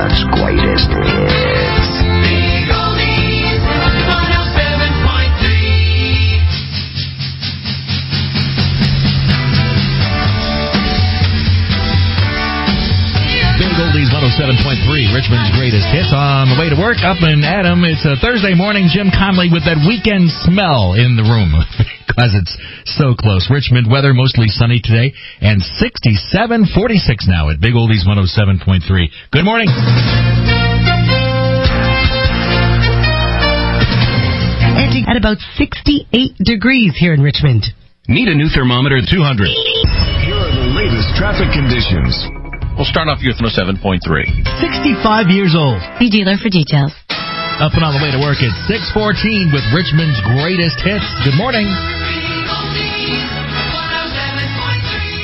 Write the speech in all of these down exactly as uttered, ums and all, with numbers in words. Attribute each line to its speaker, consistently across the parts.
Speaker 1: Richmond's greatest hits.
Speaker 2: Big Oldies one oh seven point three.
Speaker 3: Big Oldies one oh seven point three, Richmond's greatest hits on the way to work. Up and Adam, it's a Thursday morning. Jim Conley with that weekend smell in the room because it's so close. Richmond weather mostly sunny today and sixty-seven, forty-six now at Big Oldies one oh seven point three. Good morning.
Speaker 4: At about sixty-eight degrees here in Richmond.
Speaker 3: Need a new thermometer? two hundred.
Speaker 5: Here are the latest traffic conditions.
Speaker 6: We'll start off with one oh seven point three.
Speaker 3: sixty-five years old.
Speaker 7: See dealer for details.
Speaker 3: Up and on the way to work at six fourteen with Richmond's greatest hits. Good morning.
Speaker 2: Big Oldies one oh seven point three.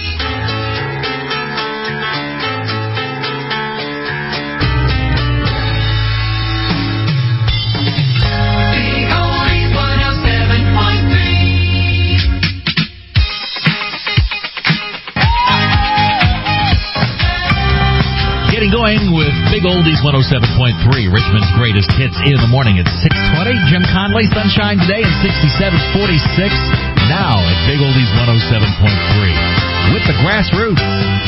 Speaker 2: Big Oldies one oh seven point three.
Speaker 3: Getting going with Big Oldies one oh seven point three, Richmond's greatest hits in the morning at six twenty. Jim Conley, sunshine today and sixty-seven, forty-six. Now at Big Oldies one oh seven point three with the Grassroots.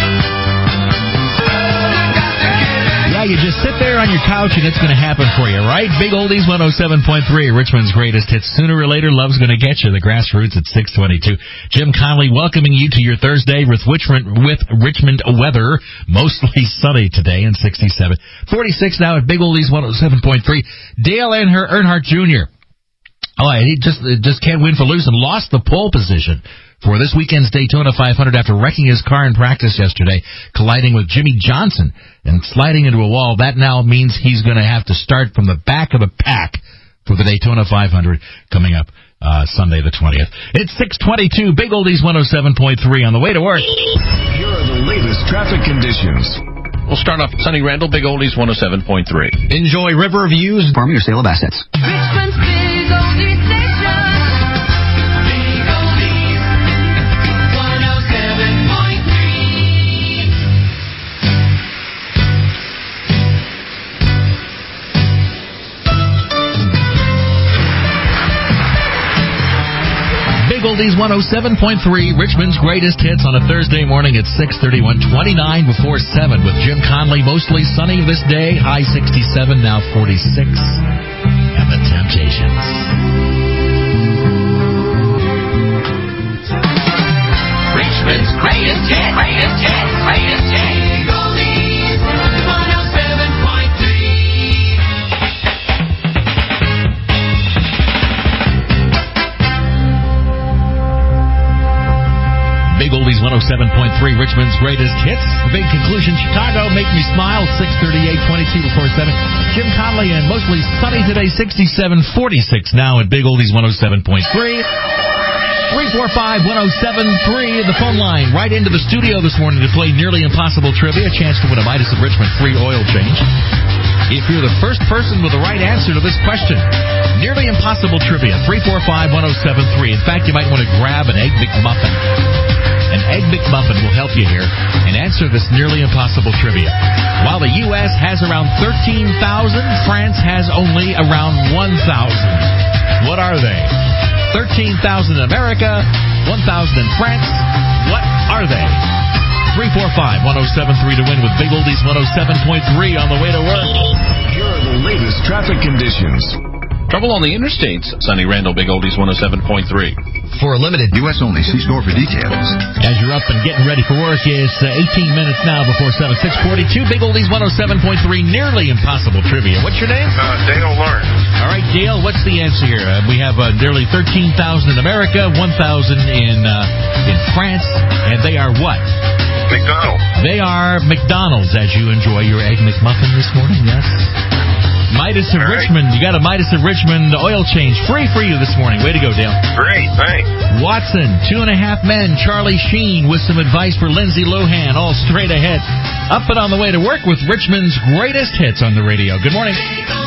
Speaker 3: Yeah, you just sit there on your couch and it's going to happen for you, right? Big Oldies one oh seven point three, Richmond's greatest hits. Sooner or later, love's going to get you. The Grassroots at six twenty-two. Jim Conley welcoming you to your Thursday with Richmond, with Richmond weather. Mostly sunny today and sixty-seven. forty-six now at Big Oldies one oh seven point three. Dale Earnhardt Junior Oh, he just just can't win for losing. Lost the pole position for this weekend's Daytona five hundred after wrecking his car in practice yesterday, colliding with Jimmy Johnson and sliding into a wall. That now means he's going to have to start from the back of the pack for the Daytona five hundred coming up uh, Sunday the twentieth. It's six twenty-two, Big Oldies one oh seven point three on the way to work.
Speaker 5: Here are the latest traffic conditions.
Speaker 6: We'll start off with Sunny Randall, Big Oldies one oh seven point three.
Speaker 3: Enjoy river views.
Speaker 1: Farming or sale of assets.
Speaker 2: Richmond's Big Oldies station. Big Oldies one oh seven point three.
Speaker 3: Big Oldies one oh seven point three, Richmond's greatest hits on a Thursday morning at six thirty-one, twenty-nine before seven with Jim Conley. Mostly sunny this day, high sixty-seven, now forty-six. And the Temptations.
Speaker 2: Richmond's greatest hit, greatest hit, greatest hit. Big Oldies one oh seven point three.
Speaker 3: Big Oldies one oh seven point three, Richmond's greatest hits. The big conclusion, Chicago, Make Me Smile, six thirty-eight, twenty-two before seven. Jim Conley and mostly sunny today, sixty-seven, forty-six now at Big Oldies one oh seven point three. three four five, one oh seven three, the phone line. Right into the studio this morning to play Nearly Impossible Trivia. A chance to win a Midas of Richmond free oil change. If you're the first person with the right answer to this question, Nearly Impossible Trivia, three four five, one oh seven three. In fact, you might want to grab an Egg McMuffin. An Egg McMuffin will help you here and answer this Nearly Impossible Trivia. While the U S has around thirteen thousand, France has only around one thousand. What are they? thirteen thousand in America, one thousand in France. What are they? three four five, one oh seven three to win with Big Oldies one oh seven point three on the way to work.
Speaker 5: Here are the latest traffic conditions.
Speaker 6: Trouble on the interstates. Sunny Randall, Big Oldies one oh seven point three.
Speaker 1: For a limited U S only, see store for details.
Speaker 3: As you're up and getting ready for work, it's uh, eighteen minutes now before seven. six forty-two, Big Oldies one oh seven point three, Nearly Impossible Trivia. What's your name?
Speaker 8: Uh, Dale Lawrence.
Speaker 3: All right, Dale, what's the answer here? Uh, we have uh, nearly thirteen thousand in America, one thousand in uh, in France, and they are what?
Speaker 8: McDonald's.
Speaker 3: They are McDonald's, as you enjoy your Egg McMuffin this morning, yes? Midas of
Speaker 8: All right.
Speaker 3: Richmond. You got a Midas of Richmond oil change free for you this morning. Way to go, Dale.
Speaker 8: Great, thanks.
Speaker 3: Watson, Two and a Half Men, Charlie Sheen with some advice for Lindsay Lohan, all straight ahead. Up and on the way to work with Richmond's greatest hits on the radio. Good morning.